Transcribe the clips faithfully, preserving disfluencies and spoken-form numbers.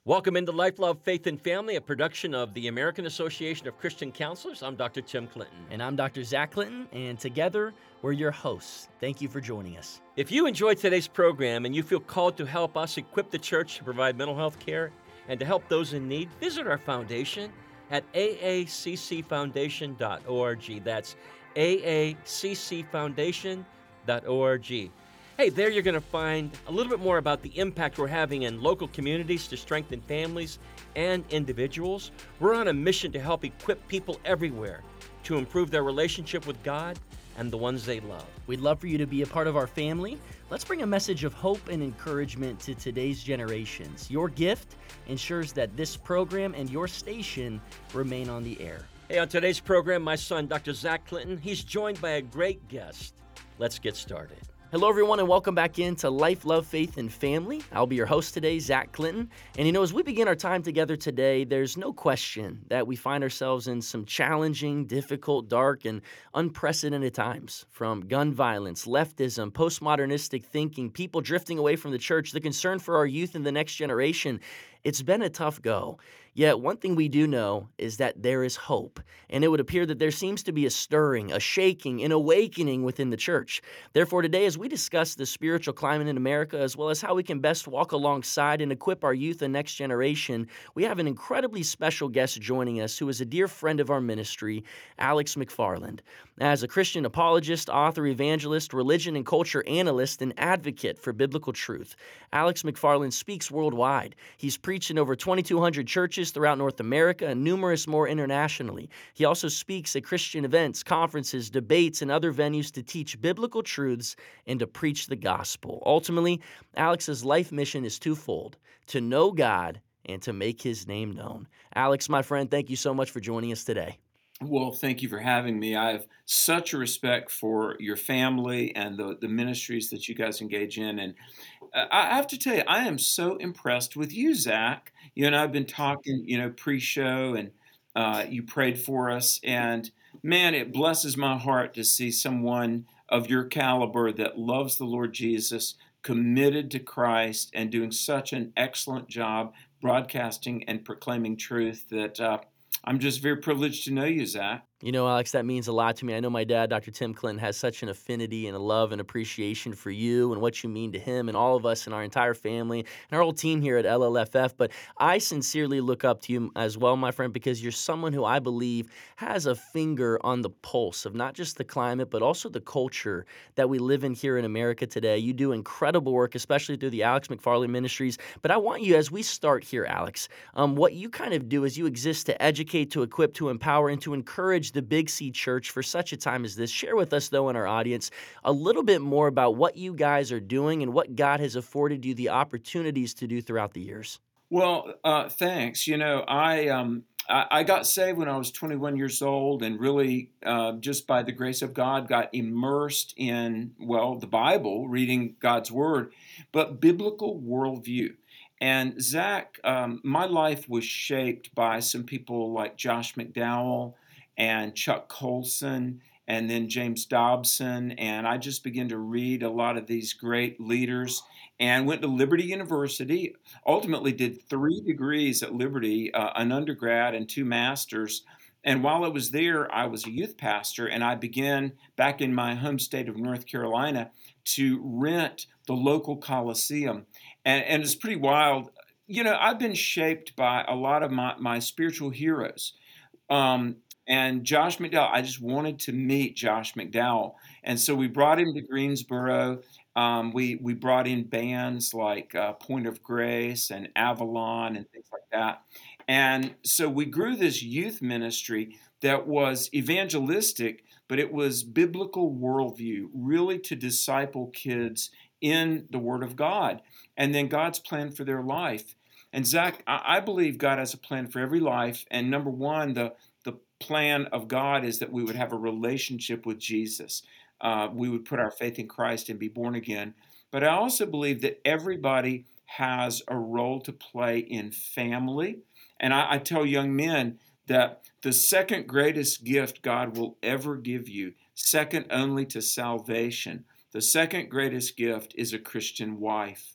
Welcome into Life, Love, Faith, and Family, a production of the American Association of Christian Counselors. I'm Doctor Tim Clinton. And I'm Doctor Zach Clinton, and together we're your hosts. Thank you for joining us. If you enjoyed today's program and you feel called to help us equip the church to provide mental health care and to help those in need, visit our foundation at a a c c foundation dot org. That's a a c c foundation dot org. Hey, there you're going to find a little bit more about the impact we're having in local communities to strengthen families and individuals. We're on a mission to help equip people everywhere to improve their relationship with God and the ones they love. We'd love for you to be a part of our family. Let's bring a message of hope and encouragement to today's generations. Your gift ensures that this program and your station remain on the air. Hey, on today's program, my son, Doctor Zach Clinton, he's joined by a great guest. Let's get started. Hello, everyone, and welcome back into Life, Love, Faith, and Family. I'll be your host today, Zach Clinton. And you know, as we begin our time together today, there's no question that we find ourselves in some challenging, difficult, dark, and unprecedented times. From gun violence, leftism, postmodernistic thinking, people drifting away from the church, the concern for our youth and the next generation. It's been a tough go. Yet one thing we do know is that there is hope, and it would appear that there seems to be a stirring, a shaking, an awakening within the church. Therefore, today, as we discuss the spiritual climate in America, as well as how we can best walk alongside and equip our youth and next generation, we have an incredibly special guest joining us who is a dear friend of our ministry, Alex McFarland. As a Christian apologist, author, evangelist, religion and culture analyst, and advocate for biblical truth, Alex McFarland speaks worldwide. He's preached in over twenty-two hundred churches throughout North America and numerous more internationally. He also speaks at Christian events, conferences, debates, and other venues to teach biblical truths and to preach the gospel. Ultimately, Alex's life mission is twofold: to know God and to make his name known. Alex, my friend, thank you so much for joining us today. Well, thank you for having me. I have such a respect for your family and the, the ministries that you guys engage in. And uh, I have to tell you, I am so impressed with you, Zach. You and I have been talking, you know, pre-show, and uh, you prayed for us. And man, it blesses my heart to see someone of your caliber that loves the Lord Jesus, committed to Christ, and doing such an excellent job broadcasting and proclaiming truth that uh, I'm just very privileged to know you, Zach. You know, Alex, that means a lot to me. I know my dad, Doctor Tim Clinton, has such an affinity and a love and appreciation for you and what you mean to him and all of us and our entire family and our whole team here at L L F F. But I sincerely look up to you as well, my friend, because you're someone who I believe has a finger on the pulse of not just the climate, but also the culture that we live in here in America today. You do incredible work, especially through the Alex McFarland Ministries. But I want you, as we start here, Alex, um, what you kind of do is you exist to educate, to equip, to empower, and to encourage the Big C Church for such a time as this. Share with us, though, in our audience, a little bit more about what you guys are doing and what God has afforded you the opportunities to do throughout the years. Well, uh, thanks. You know, I um, I, I got saved when I was twenty-one years old, and really, uh, just by the grace of God, got immersed in, well, the Bible, reading God's Word, but biblical worldview. And Zach, um, my life was shaped by some people like Josh McDowell and Chuck Colson, and then James Dobson. And I just began to read a lot of these great leaders and went to Liberty University, ultimately did three degrees at Liberty, uh, an undergrad and two masters. And while I was there, I was a youth pastor, and I began back in my home state of North Carolina to rent the local Coliseum. And, and it's pretty wild. You know, I've been shaped by a lot of my, my spiritual heroes. Um, And Josh McDowell, I just wanted to meet Josh McDowell. And so we brought him to Greensboro. Um, we, we brought in bands like uh, Point of Grace and Avalon and things like that. And so we grew this youth ministry that was evangelistic, but it was biblical worldview, really to disciple kids in the Word of God and then God's plan for their life. And Zach, I, I believe God has a plan for every life. And number one, the the plan of God is that we would have a relationship with Jesus. Uh, we would put our faith in Christ and be born again. But I also believe that everybody has a role to play in family. And I, I tell young men that the second greatest gift God will ever give you, second only to salvation, the second greatest gift is a Christian wife.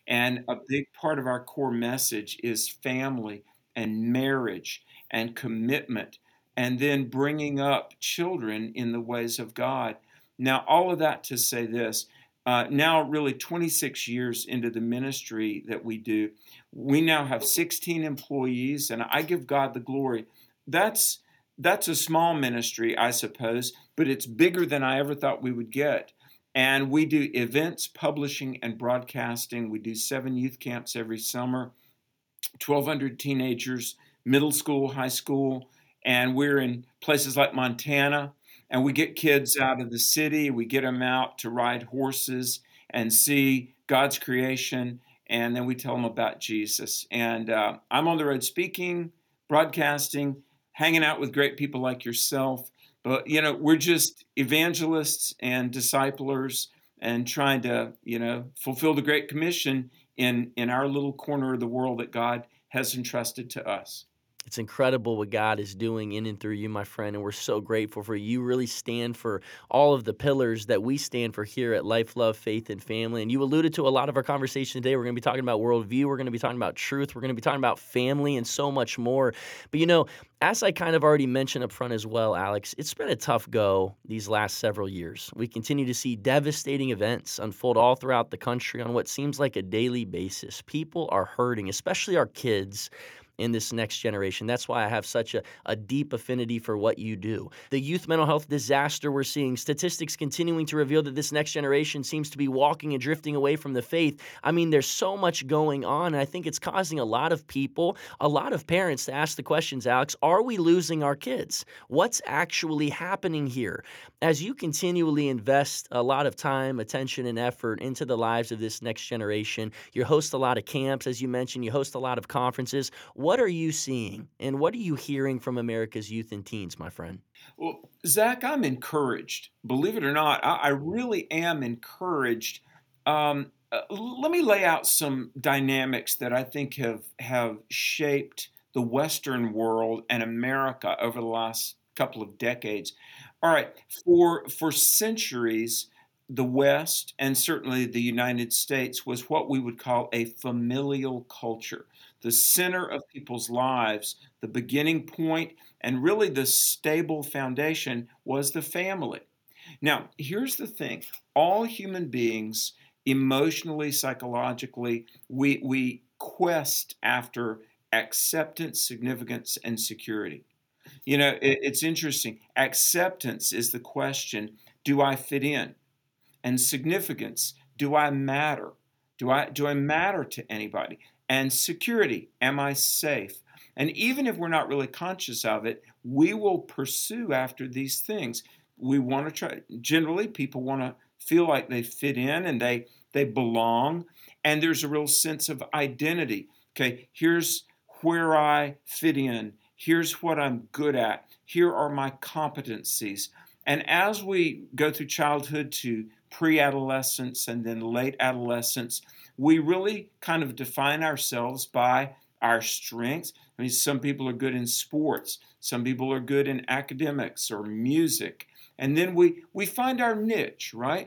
And a big part of our core message is family and marriage and commitment, and then bringing up children in the ways of God. Now, all of that to say this, uh, now really twenty-six years into the ministry that we do, we now have sixteen employees, and I give God the glory. That's that's a small ministry, I suppose, but it's bigger than I ever thought we would get. And we do events, publishing, and broadcasting. We do seven youth camps every summer, twelve hundred teenagers, middle school, high school, and we're in places like Montana. And we get kids out of the city, we get them out to ride horses and see God's creation, and then we tell them about Jesus. And uh, I'm on the road speaking, broadcasting, hanging out with great people like yourself. But, you know, we're just evangelists and disciplers and trying to, you know, fulfill the Great Commission in, in our little corner of the world that God has entrusted to us. It's incredible what God is doing in and through you, my friend, and we're so grateful for you. You really stand for all of the pillars that we stand for here at Life, Love, Faith, and Family. And you alluded to a lot of our conversation today. We're going to be talking about worldview. We're going to be talking about truth. We're going to be talking about family and so much more. But, you know, as I kind of already mentioned up front as well, Alex, it's been a tough go these last several years. We continue to see devastating events unfold all throughout the country on what seems like a daily basis. People are hurting, especially our kids, in this next generation. That's why I have such a, a deep affinity for what you do. The youth mental health disaster we're seeing, statistics continuing to reveal that this next generation seems to be walking and drifting away from the faith. I mean, there's so much going on, and I think it's causing a lot of people, a lot of parents to ask the questions, Alex, are we losing our kids? What's actually happening here? As you continually invest a lot of time, attention, and effort into the lives of this next generation, you host a lot of camps, as you mentioned, you host a lot of conferences. What are you seeing and what are you hearing from America's youth and teens, my friend? Well, Zach, I'm encouraged. Believe it or not, I, I really am encouraged. Um, uh, let me lay out some dynamics that I think have have shaped the Western world and America over the last couple of decades. All right, for for centuries, the West and certainly the United States was what we would call a familial culture, the center of people's lives, the beginning point, and really the stable foundation was the family. Now, here's the thing. All human beings, emotionally, psychologically, we, we quest after acceptance, significance, and security. You know, it, it's interesting. Acceptance is the question, do I fit in? And significance, do I matter? Do I do I matter to anybody? And security, am I safe? And even if we're not really conscious of it, we will pursue after these things. We want to try, generally people want to feel like they fit in and they they belong, and there's a real sense of identity. Okay, here's where I fit in. Here's what I'm good at. Here are my competencies. And as we go through childhood to pre-adolescence and then late adolescence, we really kind of define ourselves by our strengths. I mean, some people are good in sports, some people are good in academics or music, and then we, we find our niche, right?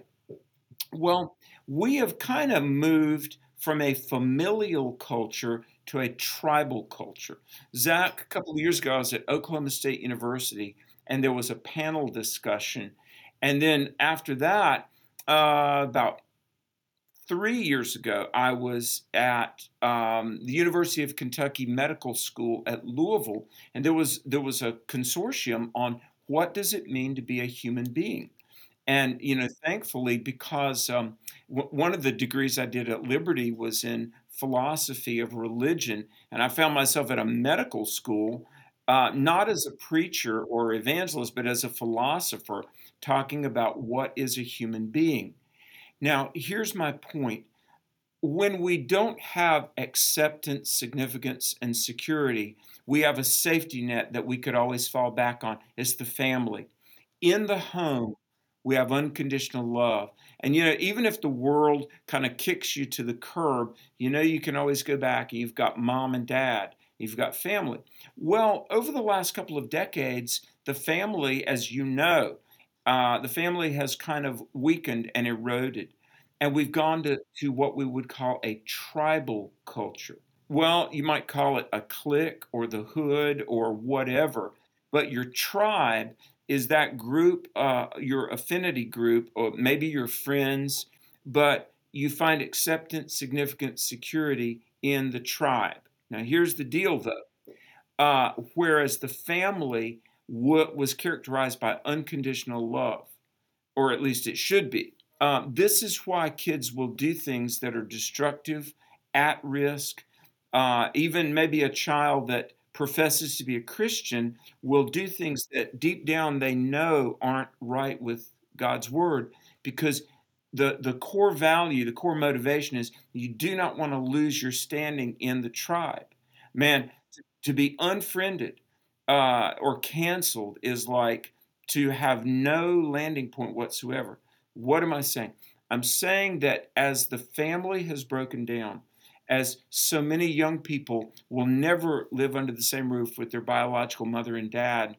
Well, we have kind of moved from a familial culture to a tribal culture. Zach, a couple of years ago, I was at Oklahoma State University, and there was a panel discussion. And then after that, uh, about three years ago, I was at um, the University of Kentucky Medical School at Louisville, and there was there was a consortium on what does it mean to be a human being. And you know, thankfully, because um, w- one of the degrees I did at Liberty was in philosophy of religion, and I found myself at a medical school, uh, not as a preacher or evangelist, but as a philosopher, talking about what is a human being. Now, here's my point. When we don't have acceptance, significance, and security, we have a safety net that we could always fall back on. It's the family. In the home, we have unconditional love. And, you know, even if the world kind of kicks you to the curb, you know, you can always go back and you've got mom and dad, you've got family. Well, over the last couple of decades, the family, as you know, uh, the family has kind of weakened and eroded. and we've gone to, to what we would call a tribal culture. Well, you might call it a clique or the hood or whatever, but your tribe is that group, uh, your affinity group, or maybe your friends, but you find acceptance, significance, security in the tribe. Now, here's the deal though. Uh, whereas the family wa- was characterized by unconditional love, or at least it should be. Um, this is why kids will do things that are destructive, at risk. Uh, even maybe a child that professes to be a Christian will do things that deep down they know aren't right with God's word, because the, the core value, the core motivation is you do not want to lose your standing in the tribe. Man, to, to be unfriended uh, or canceled is like to have no landing point whatsoever. What am I saying? I'm saying that as the family has broken down, as so many young people will never live under the same roof with their biological mother and dad,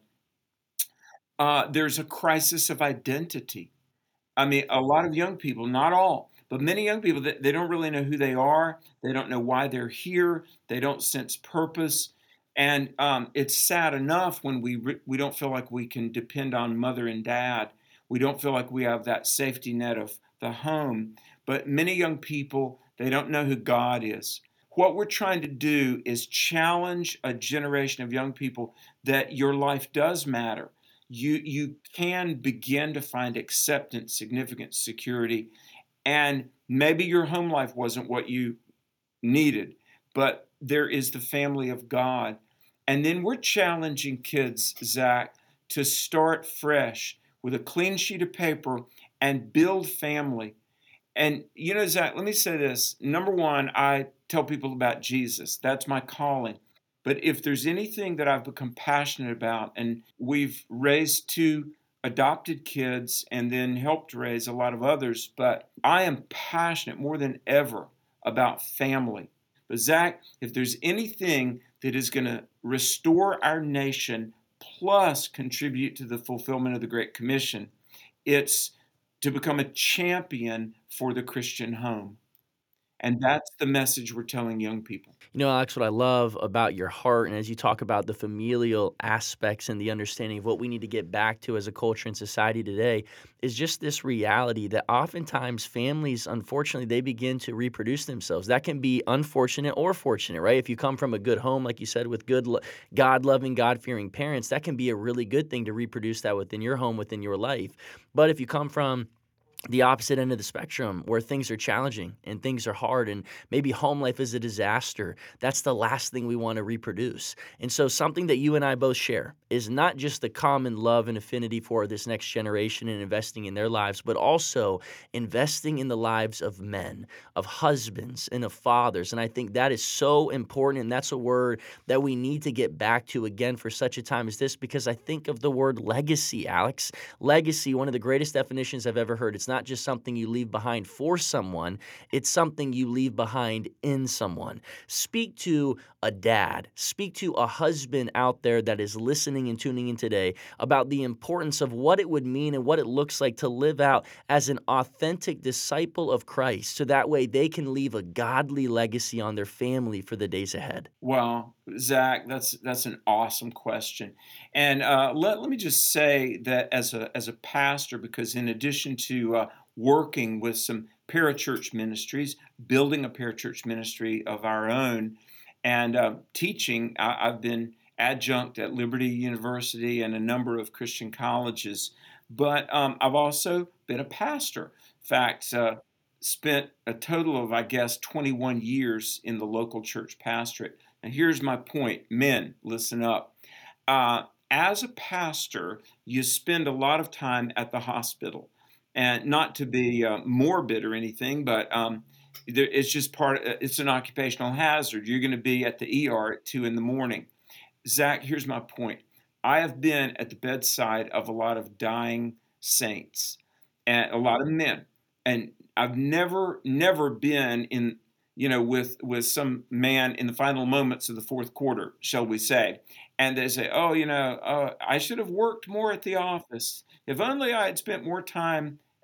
uh, there's a crisis of identity. I mean, a lot of young people, not all, but many young people, they, they don't really know who they are. They don't know why they're here. They don't sense purpose. And um, it's sad enough when we re- we don't feel like we can depend on mother and dad. We don't feel like we have that safety net of the home. But many young people, they don't know who God is. What we're trying to do is challenge a generation of young people that your life does matter. You you can begin to find acceptance, significance, security, and maybe your home life wasn't what you needed, but there is the family of God. And then we're challenging kids, Zach, to start fresh with a clean sheet of paper and build family. And, you know, Zach, let me say this. Number one, I tell people about Jesus. That's my calling. But if there's anything that I've become passionate about, and we've raised two adopted kids and then helped raise a lot of others, but I am passionate more than ever about family. But Zach, if there's anything that is going to restore our nation plus contribute to the fulfillment of the Great Commission, it's to become a champion for the Christian home. And that's the message we're telling young people. You know, Alex, what I love about your heart, and as you talk about the familial aspects and the understanding of what we need to get back to as a culture and society today, is just this reality that oftentimes families, unfortunately, they begin to reproduce themselves. That can be unfortunate or fortunate, right? If you come from a good home, like you said, with good, lo- God loving, God fearing parents, that can be a really good thing to reproduce that within your home, within your life. But if you come from the opposite end of the spectrum where things are challenging and things are hard and maybe home life is a disaster, that's the last thing we want to reproduce. And so something that you and I both share is not just the common love and affinity for this next generation and investing in their lives, but also investing in the lives of men, of husbands, and of fathers. And I think that is so important, and that's a word that we need to get back to again for such a time as this, because I think of the word legacy, Alex. Legacy, one of the greatest definitions I've ever heard. It's not just something you leave behind for someone, it's something you leave behind in someone. Speak to a dad, speak to a husband out there that is listening and tuning in today about the importance of what it would mean and what it looks like to live out as an authentic disciple of Christ, so that way they can leave a godly legacy on their family for the days ahead. Well, Zach, that's that's an awesome question, and uh, let let me just say that as a as a pastor, because in addition to uh, working with some parachurch ministries, building a parachurch ministry of our own, and uh, teaching, I, I've been adjunct at Liberty University and a number of Christian colleges, but um, I've also been a pastor. In fact, uh, spent a total of, I guess, twenty-one years in the local church pastorate. And here's my point. Men, listen up. Uh, as a pastor, you spend a lot of time at the hospital. And not to be uh, morbid or anything, but um, there, it's just part, of, it's an occupational hazard. You're going to be at the E R at two in the morning. Zach, here's my point. I have been at the bedside of a lot of dying saints and a lot of men. And I've never, never been in, you know, with with some man in the final moments of the fourth quarter, shall we say. And they say, oh, you know, uh, I should have worked more at the office. If only I had spent more time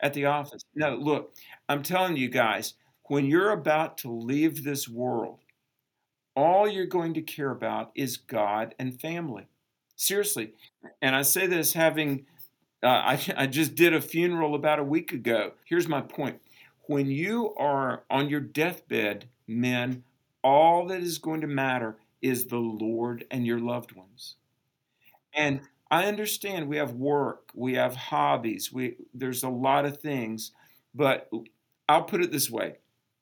at the office. No, look, I'm telling you guys, when you're about to leave this world, all you're going to care about is God and family. Seriously. And I say this having, uh, I, I just did a funeral about a week ago. Here's my point. When you are on your deathbed, men, all that is going to matter is the Lord and your loved ones. And I understand we have work, we have hobbies, we there's a lot of things, but I'll put it this way: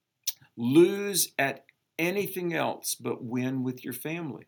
lose at anything else but win with your family.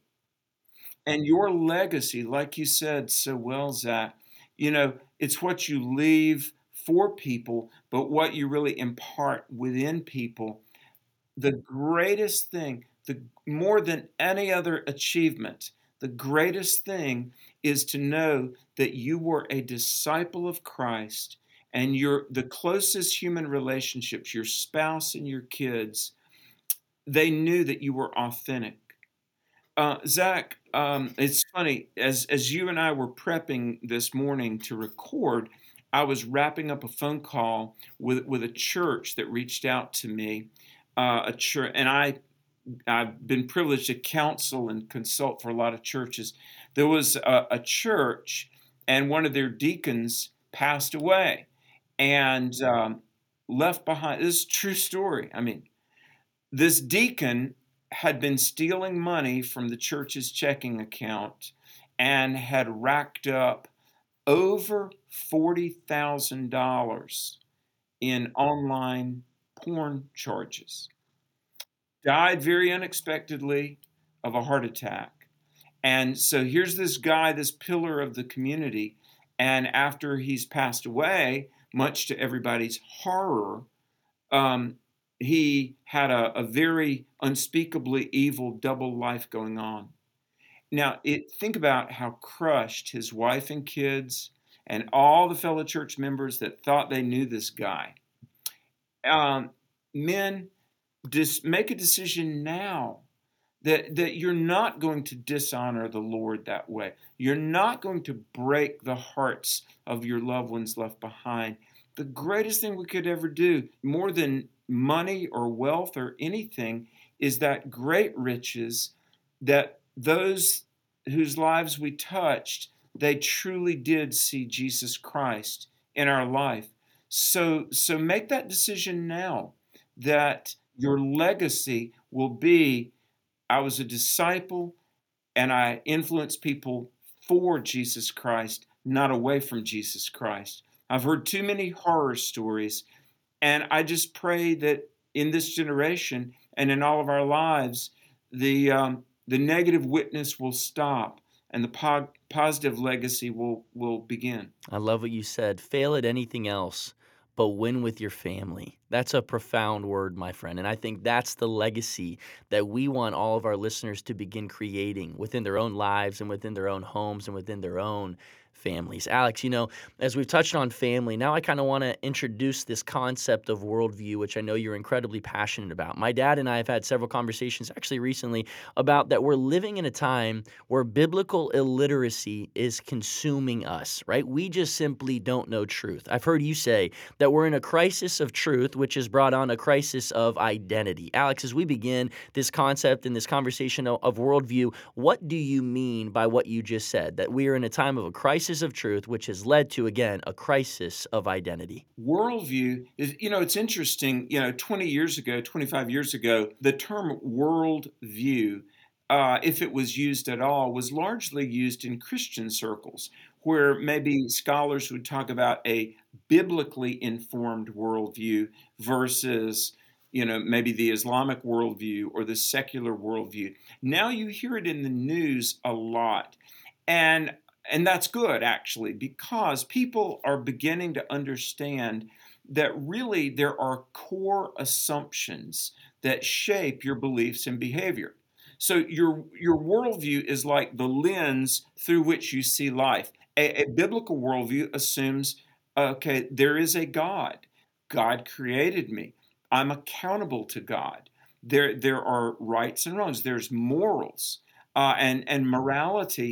And your legacy, like you said so well, Zach, you know, it's what you leave for people, but what you really impart within people. The greatest thing, the more than any other achievement, the greatest thing is to know that you were a disciple of Christ and your the closest human relationships, your spouse and your kids, they knew that you were authentic. Uh, Zach, um, it's funny, as as you and I were prepping this morning to record, I was wrapping up a phone call with with a church that reached out to me, uh, a church, and I I've been privileged to counsel and consult for a lot of churches. There was a, a church, and one of their deacons passed away and um, left behind. This is a true story. I mean, this deacon had been stealing money from the church's checking account and had racked up over forty thousand dollars in online porn charges. Died very unexpectedly of a heart attack. And so here's this guy, this pillar of the community. And after he's passed away, much to everybody's horror, um, he had a, a very unspeakably evil double life going on. Now, it, think about how crushed his wife and kids and all the fellow church members that thought they knew this guy. Um, men, just make a decision now that, that you're not going to dishonor the Lord that way. You're not going to break the hearts of your loved ones left behind. The greatest thing we could ever do, more than money or wealth or anything, is that great riches that those whose lives we touched, they truly did see Jesus Christ in our life. So, so make that decision now that your legacy will be, I was a disciple and I influenced people for Jesus Christ, not away from Jesus Christ. I've heard too many horror stories, and I just pray that in this generation and in all of our lives, the um, the negative witness will stop and the po- positive legacy will will begin. I love what you said. Fail at anything else, but win with your family. That's a profound word, my friend. And I think that's the legacy that we want all of our listeners to begin creating within their own lives and within their own homes and within their own families. Alex, you know, as we've touched on family, now I kind of want to introduce this concept of worldview, which I know you're incredibly passionate about. My dad and I have had several conversations actually recently about that we're living in a time where biblical illiteracy is consuming us, right? We just simply don't know truth. I've heard you say that we're in a crisis of truth, which has brought on a crisis of identity. Alex, as we begin this concept and this conversation of, of worldview, what do you mean by what you just said, that we are in a time of a crisis of truth, which has led to, again, a crisis of identity? Worldview is, you know, it's interesting. You know, twenty years ago, twenty-five years ago, the term worldview, uh, if it was used at all, was largely used in Christian circles, where maybe scholars would talk about a biblically informed worldview versus, you know, maybe the Islamic worldview or the secular worldview. Now you hear it in the news a lot. And and that's good, actually, because people are beginning to understand that really there are core assumptions that shape your beliefs and behavior. So your your worldview is like the lens through which you see life. A, a biblical worldview assumes, okay, there is a God. God created me. I'm accountable to God. There there are rights and wrongs. There's morals, uh, and and morality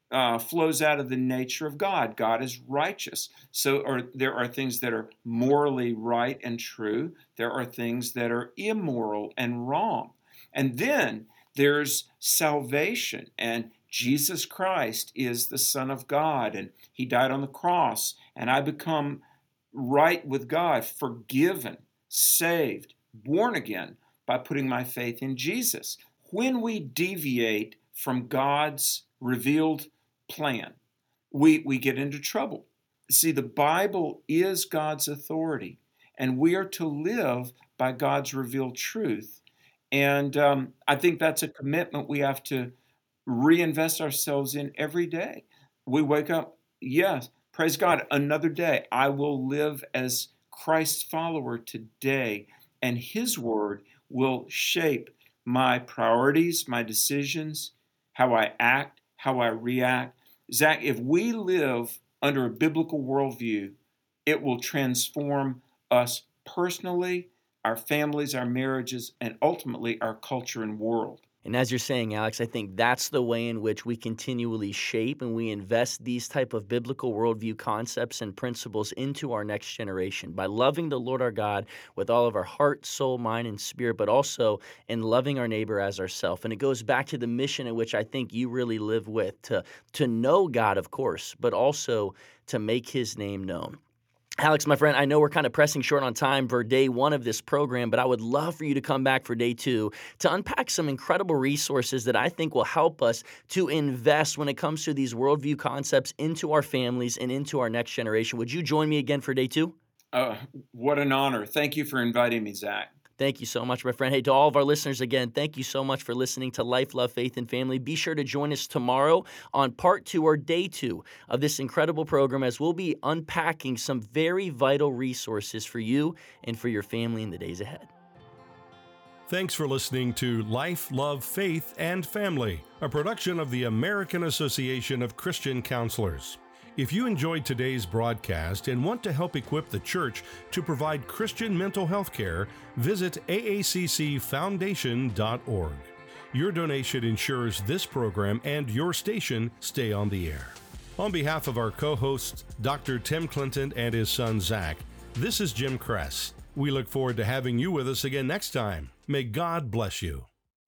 uh, flows out of the nature of God. God is righteous. So or there are things that are morally right and true. There are things that are immoral and wrong. And then there's salvation, and Jesus Christ is the Son of God, and he died on the cross, and I become right with God, forgiven, saved, born again by putting my faith in Jesus. When we deviate from God's revealed plan, we, we get into trouble. See, the Bible is God's authority, and we are to live by God's revealed truth. And um, I think that's a commitment we have to reinvest ourselves in every day. We wake up, yes, praise God, another day. I will live as Christ's follower today, and his word will shape my priorities, my decisions, how I act, how I react. Zach, if we live under a biblical worldview, it will transform us personally, our families, our marriages, and ultimately our culture and world. And as you're saying, Alex, I think that's the way in which we continually shape and we invest these type of biblical worldview concepts and principles into our next generation by loving the Lord our God with all of our heart, soul, mind, and spirit, but also in loving our neighbor as ourselves. And it goes back to the mission in which I think you really live with, to, to know God, of course, but also to make his name known. Alex, my friend, I know we're kind of pressing short on time for day one of this program, but I would love for you to come back for day two to unpack some incredible resources that I think will help us to invest when it comes to these worldview concepts into our families and into our next generation. Would you join me again for day two? Uh, what an honor. Thank you for inviting me, Zach. Thank you so much, my friend. Hey, to all of our listeners, again, thank you so much for listening to Life, Love, Faith, and Family. Be sure to join us tomorrow on part two or day two of this incredible program as we'll be unpacking some very vital resources for you and for your family in the days ahead. Thanks for listening to Life, Love, Faith, and Family, a production of the American Association of Christian Counselors. If you enjoyed today's broadcast and want to help equip the church to provide Christian mental health care, visit A A C C foundation dot org. Your donation ensures this program and your station stay on the air. On behalf of our co-hosts, Doctor Tim Clinton and his son Zach, this is Jim Kress. We look forward to having you with us again next time. May God bless you.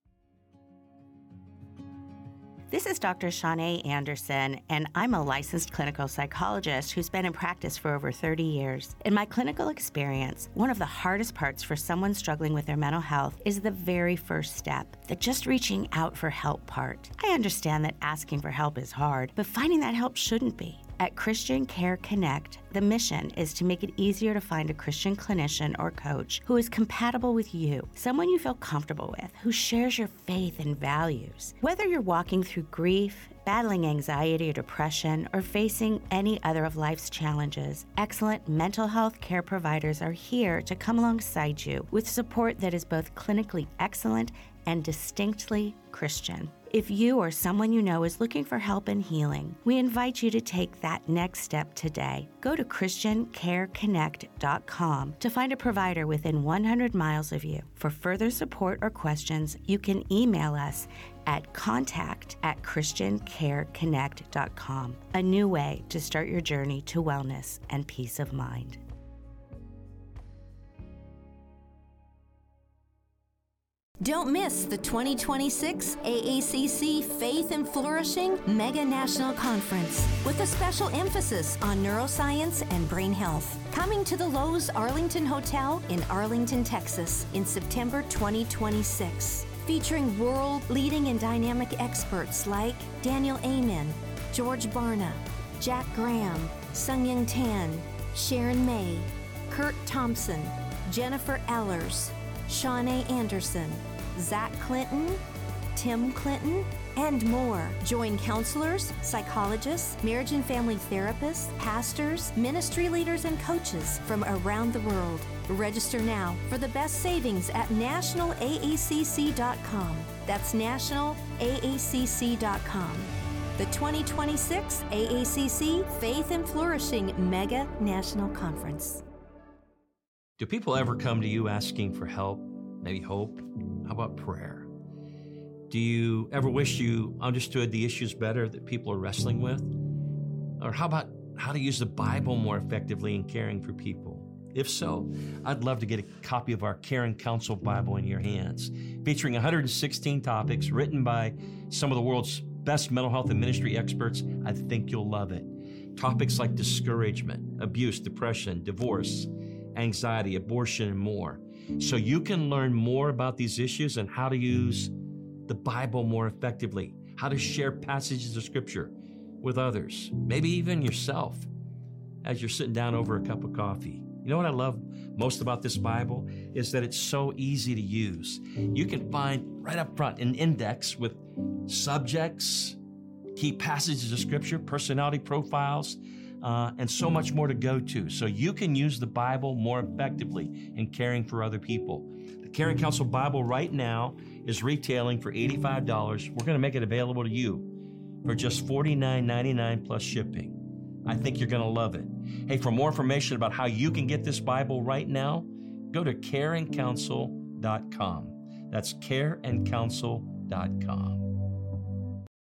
This is Doctor Shawnee Anderson, and I'm a licensed clinical psychologist who's been in practice for over thirty years. In my clinical experience, one of the hardest parts for someone struggling with their mental health is the very first step, the just reaching out for help part. I understand that asking for help is hard, but finding that help shouldn't be. At Christian Care Connect, the mission is to make it easier to find a Christian clinician or coach who is compatible with you, someone you feel comfortable with, who shares your faith and values. Whether you're walking through grief, battling anxiety or depression, or facing any other of life's challenges, excellent mental health care providers are here to come alongside you with support that is both clinically excellent and distinctly Christian. If you or someone you know is looking for help and healing, we invite you to take that next step today. Go to Christian Care Connect dot com to find a provider within one hundred miles of you. For further support or questions, you can email us at contact at Christian Care Connect dot com. A new way to start your journey to wellness and peace of mind. Don't miss the twenty twenty-six A A C C Faith and Flourishing Mega National Conference with a special emphasis on neuroscience and brain health. Coming to the Lowe's Arlington Hotel in Arlington, Texas in September twenty twenty-six. Featuring world-leading and dynamic experts like Daniel Amen, George Barna, Jack Graham, Sung-Young Tan, Sharon May, Kurt Thompson, Jennifer Ellers, Shawnee Anderson, Zach Clinton, Tim Clinton, and more. Join counselors, psychologists, marriage and family therapists, pastors, ministry leaders, and coaches from around the world. Register now for the best savings at national A A C C dot com. That's national A A C C dot com. The twenty twenty-six A A C C Faith and Flourishing Mega National Conference. Do people ever come to you asking for help, maybe hope? How about prayer? Do you ever wish you understood the issues better that people are wrestling with? Or how about how to use the Bible more effectively in caring for people? If so, I'd love to get a copy of our Caring Counsel Bible in your hands, featuring one hundred sixteen topics written by some of the world's best mental health and ministry experts. I think you'll love it. Topics like discouragement, abuse, depression, divorce, anxiety, abortion, and more. So you can learn more about these issues and how to use the Bible more effectively, how to share passages of Scripture with others, maybe even yourself, as you're sitting down over a cup of coffee. You know what I love most about this Bible is that it's so easy to use. You can find right up front an index with subjects, key passages of Scripture, personality profiles, uh, and so much more to go to. So you can use the Bible more effectively in caring for other people. The Caring Counsel Bible right now is retailing for eighty-five dollars. We're going to make it available to you for just forty-nine ninety-nine plus shipping. I think you're going to love it. Hey, for more information about how you can get this Bible right now, go to care and counsel dot com. That's care and counsel dot com.